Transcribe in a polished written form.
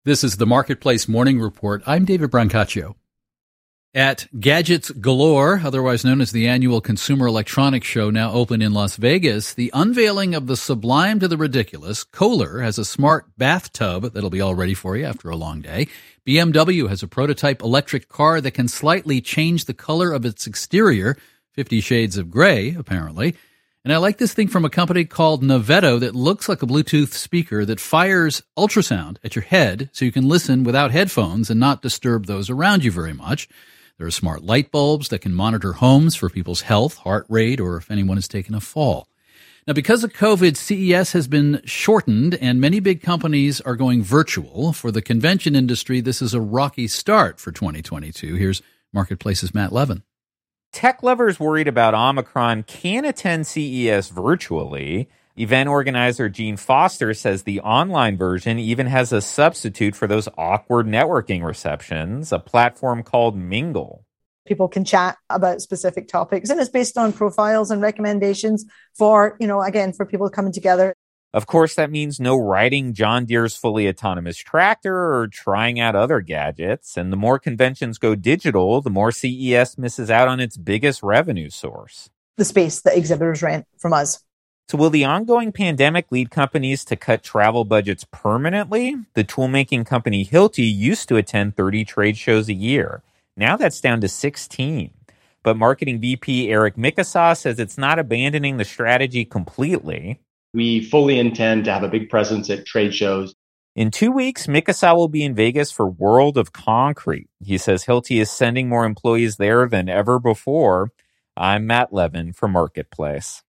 This is the Marketplace Morning Report. I'm David Brancaccio. At Gadgets Galore, otherwise known as the annual Consumer Electronics Show, now open in Las Vegas, the unveiling of the sublime to the ridiculous, Kohler has a smart bathtub that'll be all ready for you after a long day. BMW has a prototype electric car that can slightly change the color of its exterior, 50 shades of gray, apparently. And I like this thing from a company called Naveto that looks like a Bluetooth speaker that fires ultrasound at your head so you can listen without headphones and not disturb those around you very much. There are smart light bulbs that can monitor homes for people's health, heart rate, or if anyone has taken a fall. Now, because of COVID, CES has been shortened and many big companies are going virtual. For the convention industry, this is a rocky start for 2022. Here's Marketplace's Matt Levin. Tech lovers worried about Omicron can attend CES virtually. Event organizer Gene Foster says the online version even has a substitute for those awkward networking receptions, a platform called Mingle. People can chat about specific topics, and it's based on profiles and recommendations for, again, for people coming together. Of course, that means no riding John Deere's fully autonomous tractor or trying out other gadgets. And the more conventions go digital, the more CES misses out on its biggest revenue source. The space that exhibitors rent from us. So will the ongoing pandemic lead companies to cut travel budgets permanently? The toolmaking company Hilti used to attend 30 trade shows a year. Now that's down to 16. But marketing VP Eric Mikasaw says it's not abandoning the strategy completely. We fully intend to have a big presence at trade shows. In 2 weeks, Mikasaw will be in Vegas for World of Concrete. He says Hilti is sending more employees there than ever before. I'm Matt Levin for Marketplace.